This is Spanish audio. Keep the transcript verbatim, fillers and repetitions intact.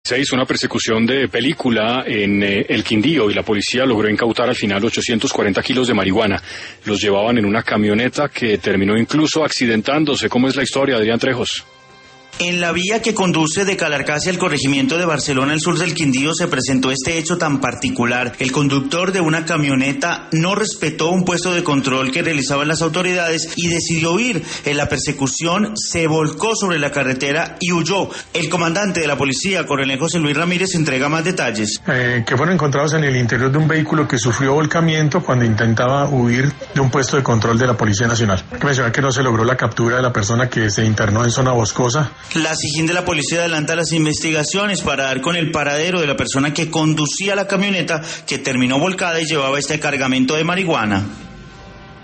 Se hizo una persecución de película en eh, el Quindío y la policía logró incautar al final ochocientos cuarenta kilos de marihuana. Los llevaban en una camioneta que terminó incluso accidentándose. ¿Cómo es la historia, Adrián Trejos? En la vía que conduce de Calarcá al corregimiento de Barcelona, al sur del Quindío, se presentó este hecho tan particular. El conductor de una camioneta no respetó un puesto de control que realizaban las autoridades y decidió huir. En la persecución se volcó sobre la carretera y huyó. El comandante de la policía, coronel José Luis Ramírez, entrega más detalles. Eh, que fueron encontrados en el interior de un vehículo que sufrió volcamiento cuando intentaba huir de un puesto de control de la Policía Nacional. Hay que mencionar que no se logró la captura de la persona que se internó en zona boscosa. La SIJIN de la policía adelanta las investigaciones para dar con el paradero de la persona que conducía la camioneta que terminó volcada y llevaba este cargamento de marihuana.